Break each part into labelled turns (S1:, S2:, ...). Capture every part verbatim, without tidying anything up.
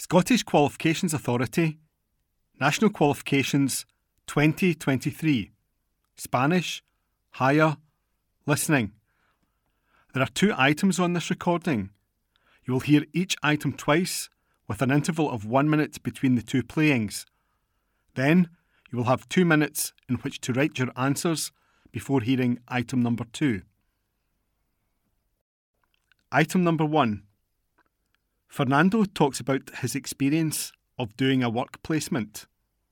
S1: Scottish Qualifications Authority, National Qualifications twenty twenty-three, Spanish, Higher, Listening. There are two items on this recording. You will hear each item twice, with an interval of one minute between the two playings. Then, you will have two minutes in which to write your answers before hearing item number two. Item number one. Fernando talks about his experience of doing a work placement.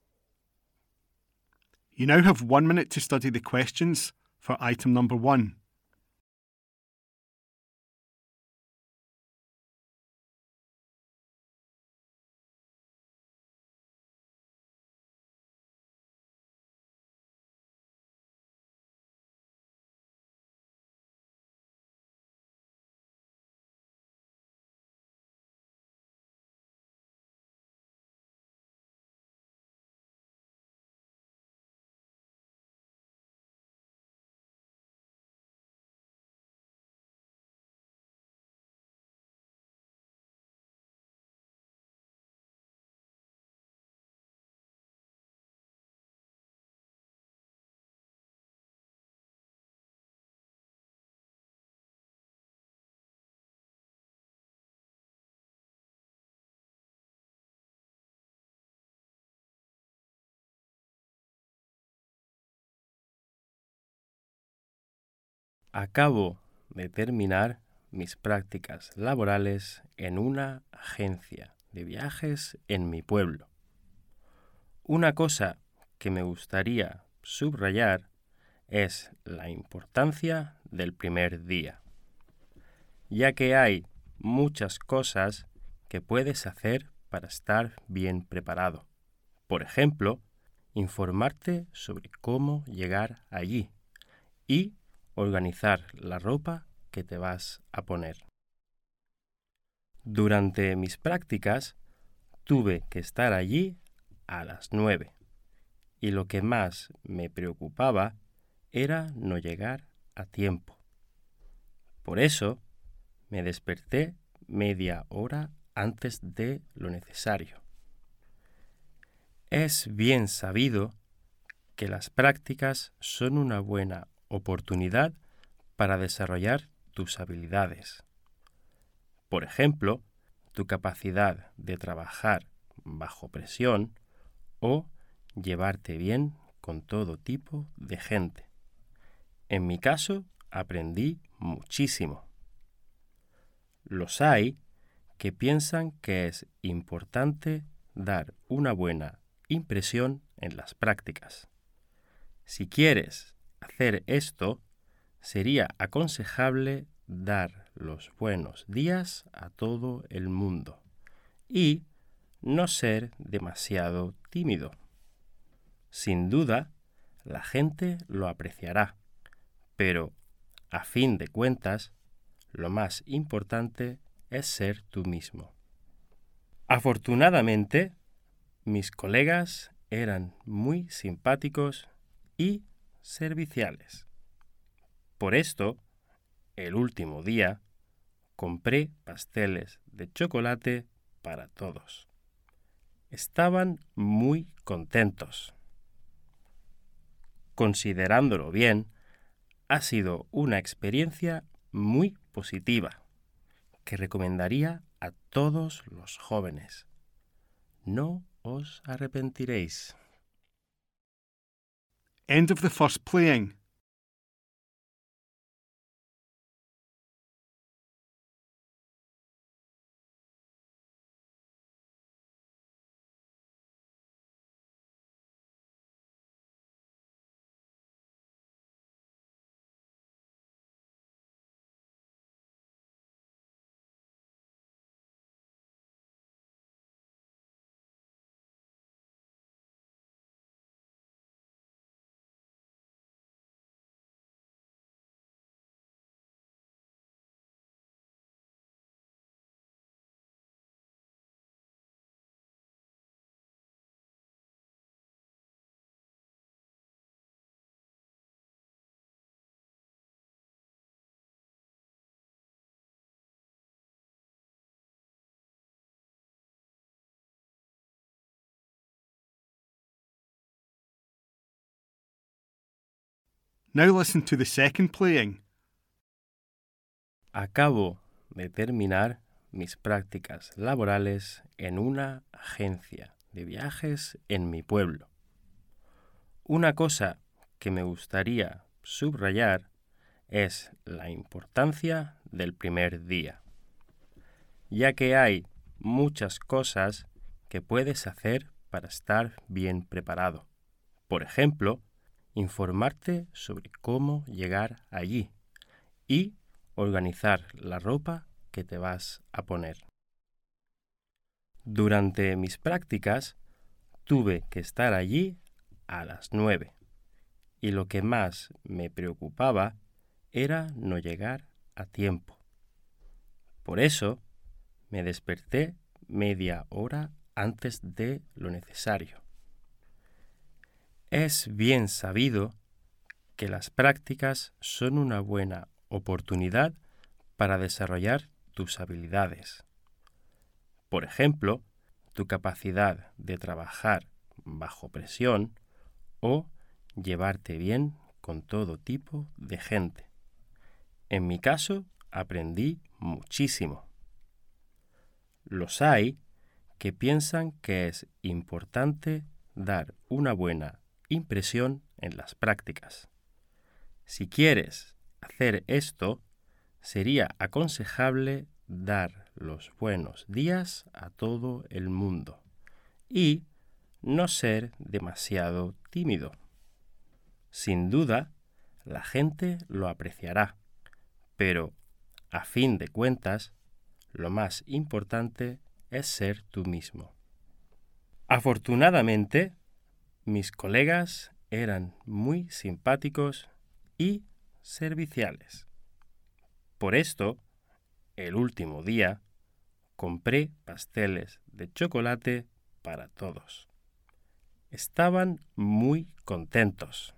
S1: You now have one minute to study the questions for item number one.
S2: Acabo de terminar mis prácticas laborales en una agencia de viajes en mi pueblo. Una cosa que me gustaría subrayar es la importancia del primer día, ya que hay muchas cosas que puedes hacer para estar bien preparado. Por ejemplo, informarte sobre cómo llegar allí y organizar la ropa que te vas a poner. Durante mis prácticas tuve que estar allí a las nueve y lo que más me preocupaba era no llegar a tiempo. Por eso me desperté media hora antes de lo necesario. Es bien sabido que las prácticas son una buena oportunidad para desarrollar tus habilidades. Por ejemplo, tu capacidad de trabajar bajo presión o llevarte bien con todo tipo de gente. En mi caso, aprendí muchísimo. Los hay que piensan que es importante dar una buena impresión en las prácticas. Si quieres hacer esto, sería aconsejable dar los buenos días a todo el mundo y no ser demasiado tímido. Sin duda, la gente lo apreciará, pero a fin de cuentas, lo más importante es ser tú mismo. Afortunadamente, mis colegas eran muy simpáticos y serviciales. Por esto, el último día, compré pasteles de chocolate para todos. Estaban muy contentos. Considerándolo bien, ha sido una experiencia muy positiva que recomendaría a todos los jóvenes. No os arrepentiréis.
S1: End of the first playing. Now listen to the second playing.
S2: Acabo de terminar mis prácticas laborales en una agencia de viajes en mi pueblo. Una cosa que me gustaría subrayar es la importancia del primer día, ya que hay muchas cosas que puedes hacer para estar bien preparado. Por ejemplo, informarte sobre cómo llegar allí y organizar la ropa que te vas a poner. Durante mis prácticas tuve que estar allí a las nueve y lo que más me preocupaba era no llegar a tiempo. Por eso me desperté media hora antes de lo necesario. Es bien sabido que las prácticas son una buena oportunidad para desarrollar tus habilidades. Por ejemplo, tu capacidad de trabajar bajo presión o llevarte bien con todo tipo de gente. En mi caso, aprendí muchísimo. Los hay que piensan que es importante dar una buena impresión en las prácticas. Si quieres hacer esto, sería aconsejable dar los buenos días a todo el mundo y no ser demasiado tímido. Sin duda, la gente lo apreciará, pero a fin de cuentas, lo más importante es ser tú mismo. Afortunadamente, mis colegas eran muy simpáticos y serviciales. Por esto, el último día, compré pasteles de chocolate para todos. Estaban muy contentos.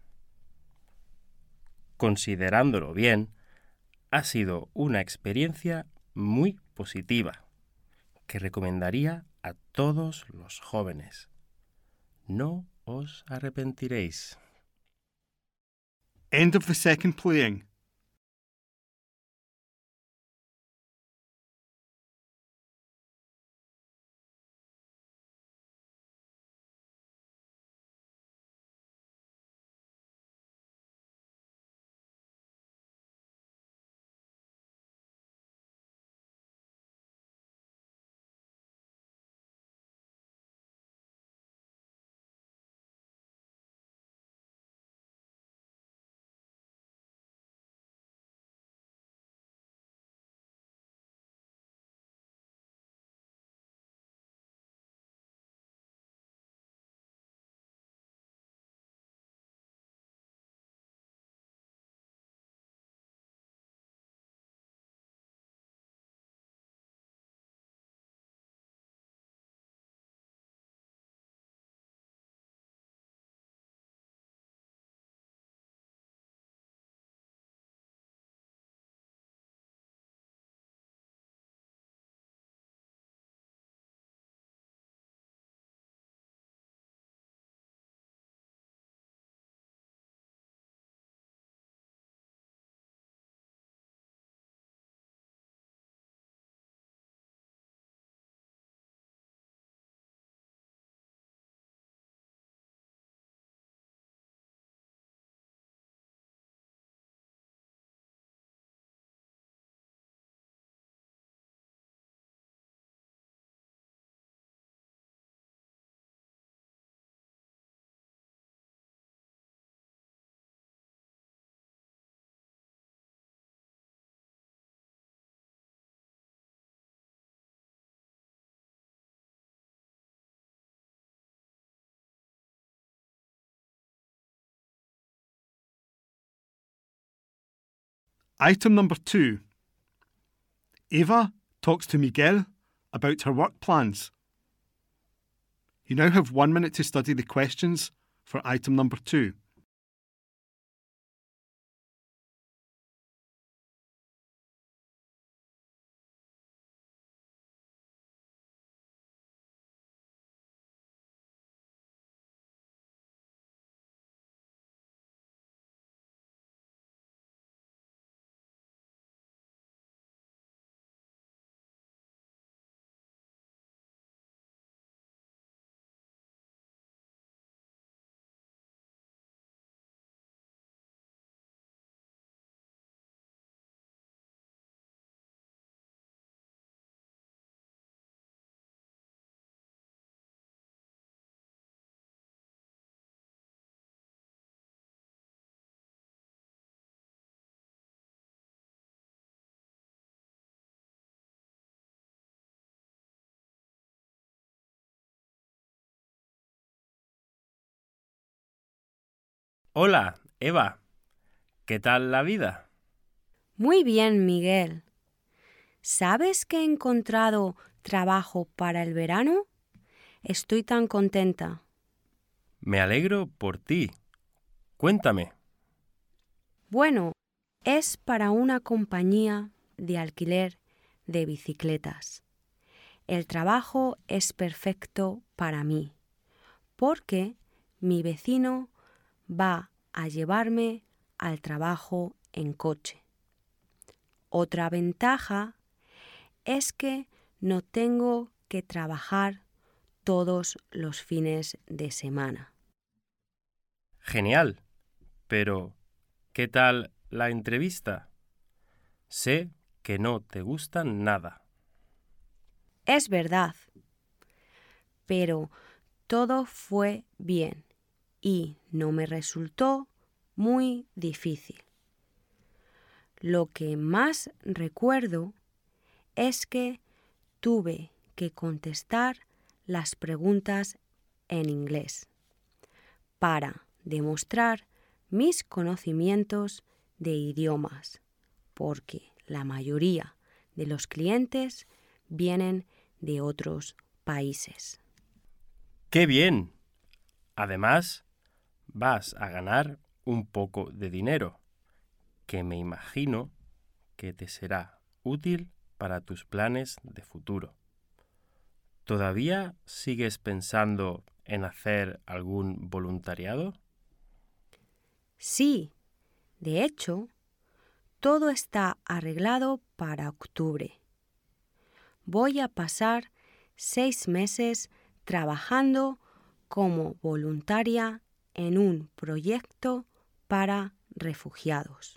S2: Considerándolo bien, ha sido una experiencia muy positiva que recomendaría a todos los jóvenes. No os arrepentiréis.
S1: End of the second playing. Item number two. Eva talks to Miguel about her work plans. You now have one minute to study the questions for item number two.
S2: Hola, Eva. ¿Qué tal la vida?
S3: Muy bien, Miguel. ¿Sabes que he encontrado trabajo para el verano? Estoy tan contenta.
S2: Me alegro por ti. Cuéntame.
S3: Bueno, es para una compañía de alquiler de bicicletas. El trabajo es perfecto para mí, porque mi vecino va a llevarme al trabajo en coche. Otra ventaja es que no tengo que trabajar todos los fines de semana.
S2: Genial. Pero, ¿qué tal la entrevista? Sé que no te gusta nada.
S3: Es verdad, pero todo fue bien y no me resultó muy difícil. Lo que más recuerdo es que tuve que contestar las preguntas en inglés para demostrar mis conocimientos de idiomas, porque la mayoría de los clientes vienen de otros países.
S2: ¡Qué bien! Además, vas a ganar un poco de dinero, que me imagino que te será útil para tus planes de futuro. ¿Todavía sigues pensando en hacer algún voluntariado?
S3: Sí, de hecho, todo está arreglado para octubre. Voy a pasar seis meses trabajando como voluntaria en un proyecto para refugiados.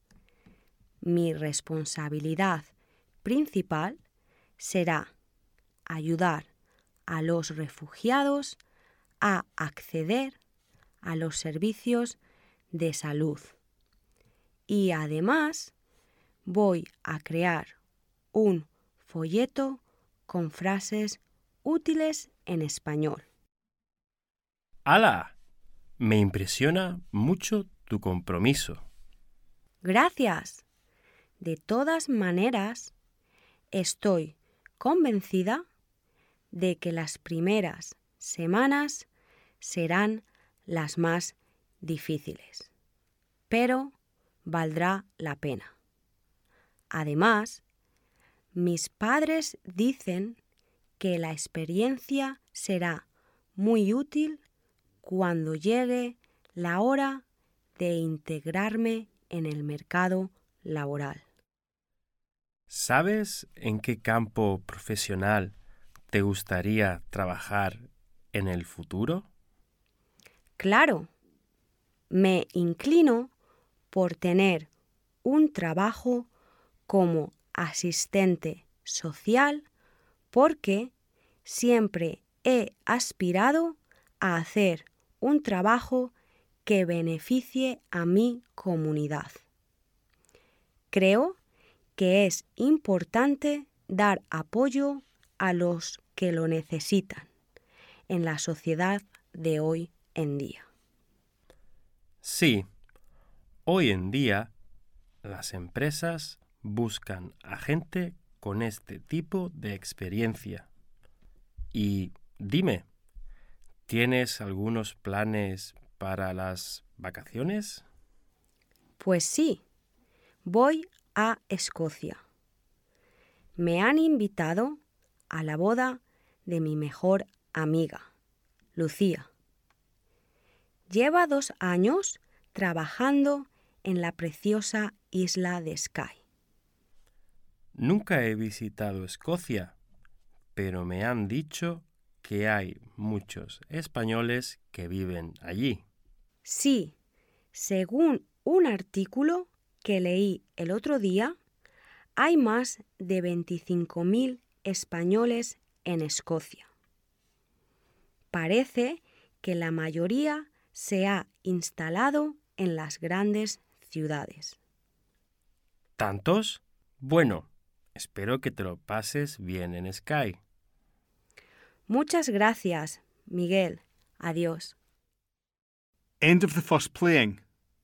S3: Mi responsabilidad principal será ayudar a los refugiados a acceder a los servicios de salud. Y además voy a crear un folleto con frases útiles en español.
S2: ¡Hala! Me impresiona mucho tu compromiso.
S3: Gracias. De todas maneras, estoy convencida de que las primeras semanas serán las más difíciles, pero valdrá la pena. Además, mis padres dicen que la experiencia será muy útil cuando llegue la hora de integrarme en el mercado laboral.
S2: ¿Sabes en qué campo profesional te gustaría trabajar en el futuro?
S3: Claro, me inclino por tener un trabajo como asistente social porque siempre he aspirado a hacer un trabajo que beneficie a mi comunidad. Creo que es importante dar apoyo a los que lo necesitan en la sociedad de hoy en día.
S2: Sí, hoy en día las empresas buscan a gente con este tipo de experiencia. Y dime, ¿tienes algunos planes para las vacaciones?
S3: Pues sí, voy a Escocia. Me han invitado a la boda de mi mejor amiga, Lucía. Lleva dos años trabajando en la preciosa isla de Skye.
S2: Nunca he visitado Escocia, pero me han dicho que hay muchos españoles que viven allí.
S3: Sí, según un artículo que leí el otro día, hay más de veinticinco mil españoles en Escocia. Parece que la mayoría se ha instalado en las grandes ciudades.
S2: ¿Tantos? Bueno, espero que te lo pases bien en Skye.
S3: Muchas gracias, Miguel. Adiós.
S1: End of the first playing.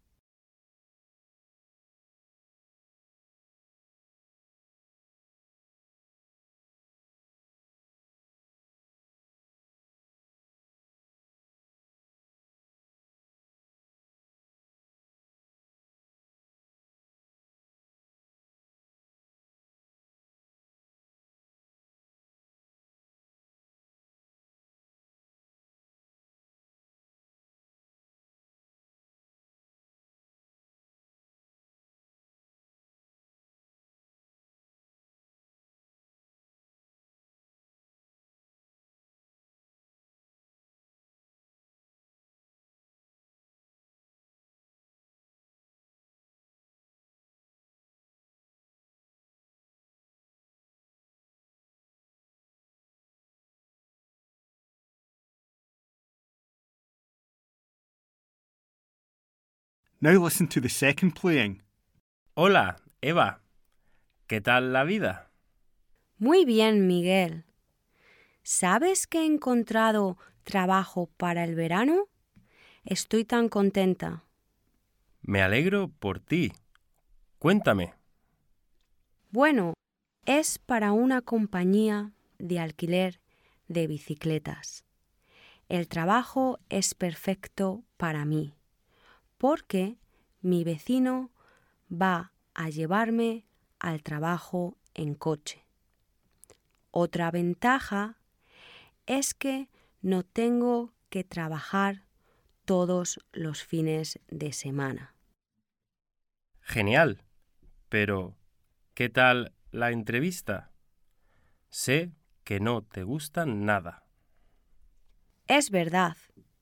S1: Now listen to the second playing.
S2: Hola, Eva. ¿Qué tal la vida?
S3: Muy bien, Miguel. ¿Sabes que he encontrado trabajo para el verano? Estoy tan contenta.
S2: Me alegro por ti. Cuéntame.
S3: Bueno, es para una compañía de alquiler de bicicletas. El trabajo es perfecto para mí, porque mi vecino va a llevarme al trabajo en coche. Otra ventaja es que no tengo que trabajar todos los fines de semana.
S2: Genial. Pero, ¿qué tal la entrevista? Sé que no te gusta nada.
S3: Es verdad,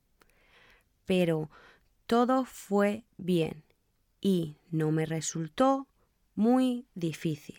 S3: pero todo fue bien y no me resultó muy difícil.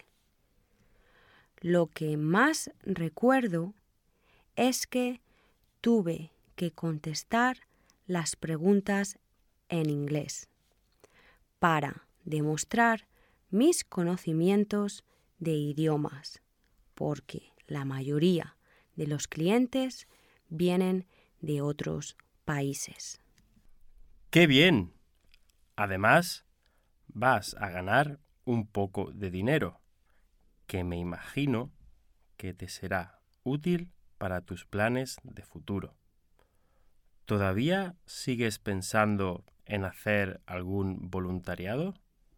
S3: Lo que más recuerdo es que tuve que contestar las preguntas en inglés para demostrar mis conocimientos de idiomas, porque la mayoría de los clientes vienen de otros países.
S2: ¡Qué bien! Además, vas a ganar un poco de dinero, que me imagino que te será útil para tus planes de futuro. ¿Todavía sigues pensando en hacer algún voluntariado?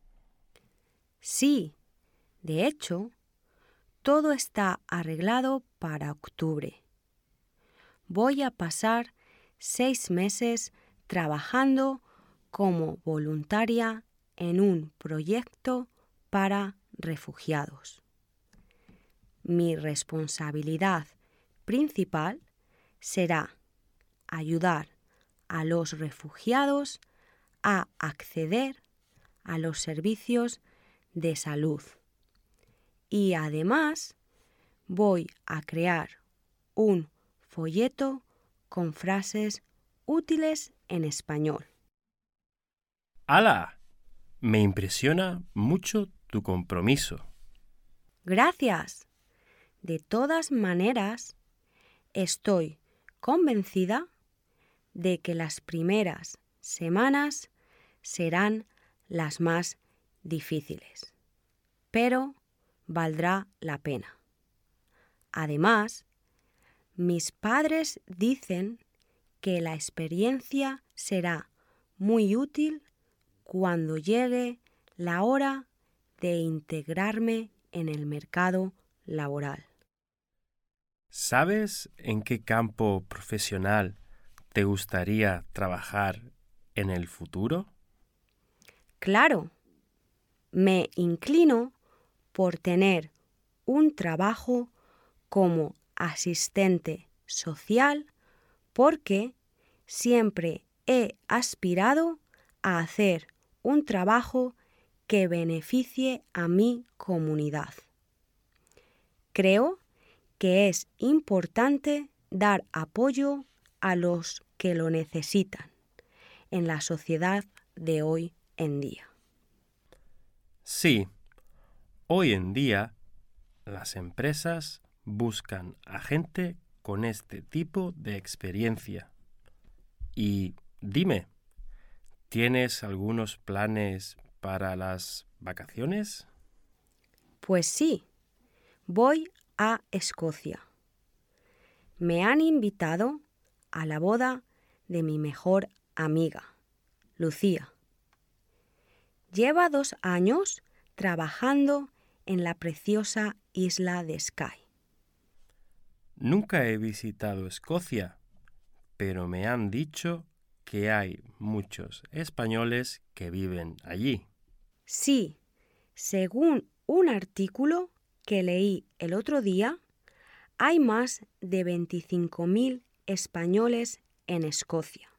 S3: Sí, de hecho, todo está arreglado para octubre. Voy a pasar seis meses trabajando como voluntaria en un proyecto para refugiados. Mi responsabilidad principal será ayudar a los refugiados a acceder a los servicios de salud. Y además voy a crear un folleto con frases útiles en español.
S2: ¡Hala! Me impresiona mucho tu compromiso.
S3: Gracias. De todas maneras, estoy convencida de que las primeras semanas serán las más difíciles, pero valdrá la pena. Además, mis padres dicen que la experiencia será muy útil cuando llegue la hora de integrarme en el mercado laboral.
S2: ¿Sabes en qué campo profesional te gustaría trabajar en el futuro?
S3: Claro, me inclino por tener un trabajo como asistente social porque siempre he aspirado a hacer un trabajo que beneficie a mi comunidad. Creo que es importante dar apoyo a los que lo necesitan en la sociedad de hoy en día.
S2: Sí, hoy en día las empresas buscan a gente con este tipo de experiencia. Y dime, ¿Tienes algunos planes para las vacaciones?
S3: Pues sí, voy a Escocia. Me han invitado a la boda de mi mejor amiga, Lucía. Lleva dos años trabajando en la preciosa isla de Skye.
S2: Nunca he visitado Escocia, pero me han dicho que hay muchos españoles que viven allí.
S3: Sí, según un artículo que leí el otro día, hay más de veinticinco mil españoles en Escocia.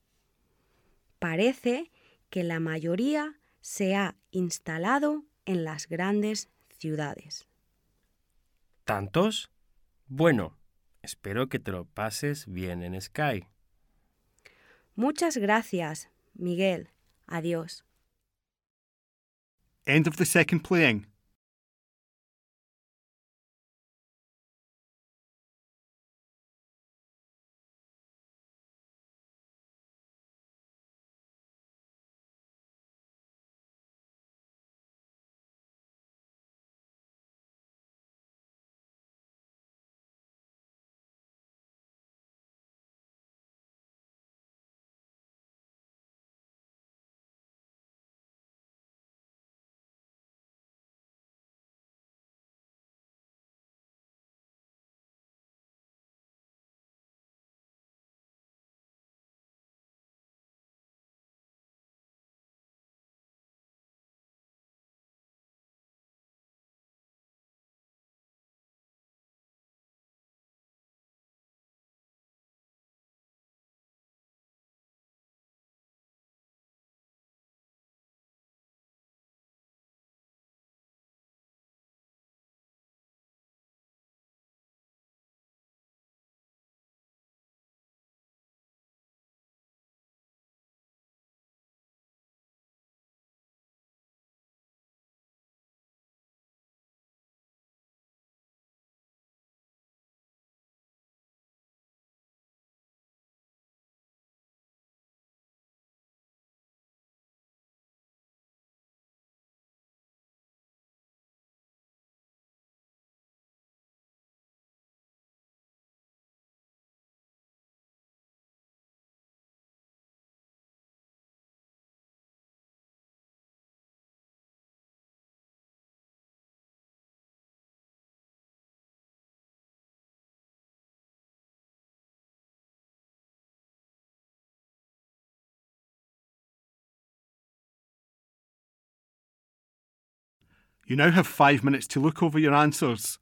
S3: Parece que la mayoría se ha instalado en las grandes ciudades.
S2: ¿Tantos? Bueno, espero que te lo pases bien en Skye.
S3: Muchas gracias, Miguel. Adiós.
S1: End of the second playing. You now have five minutes to look over your answers.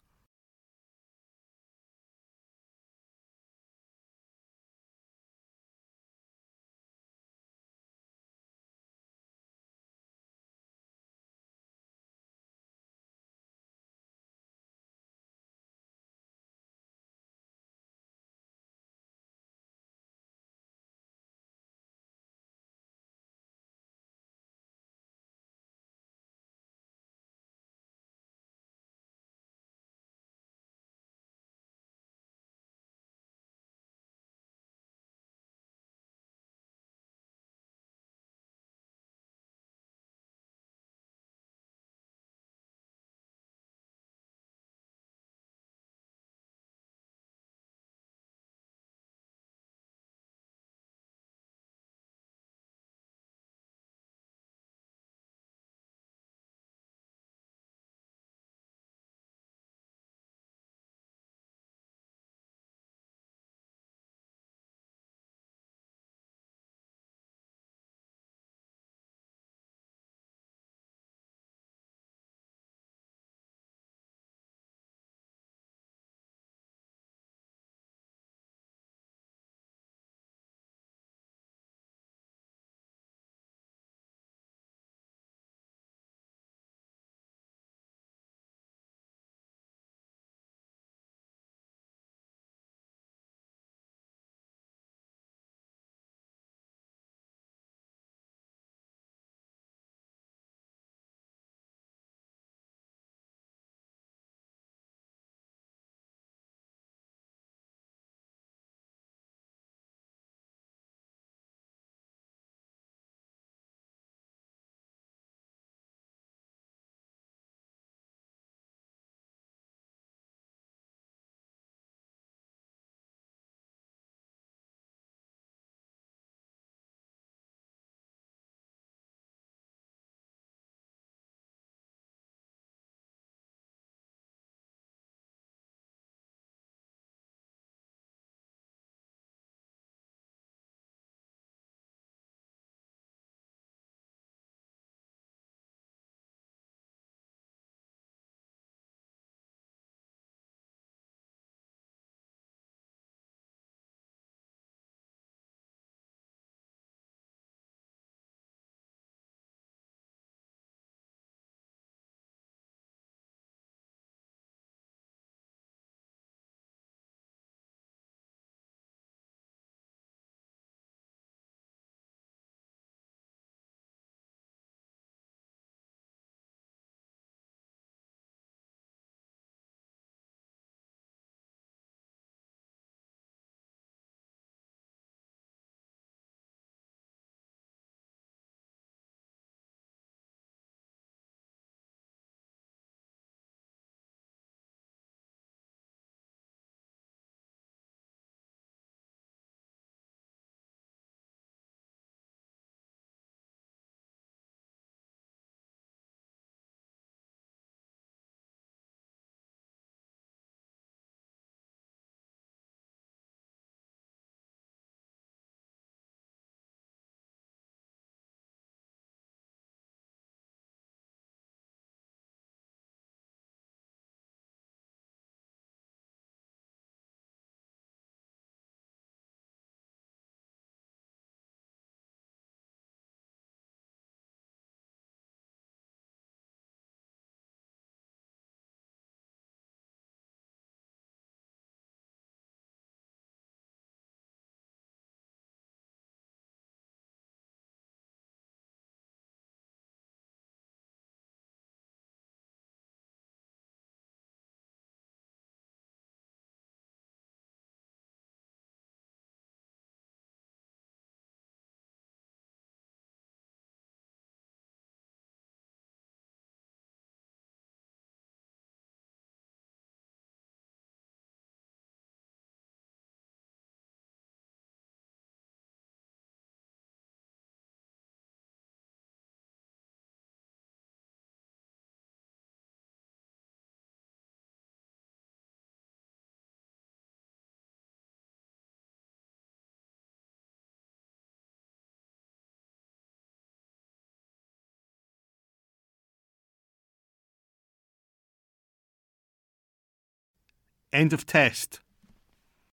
S1: End of test.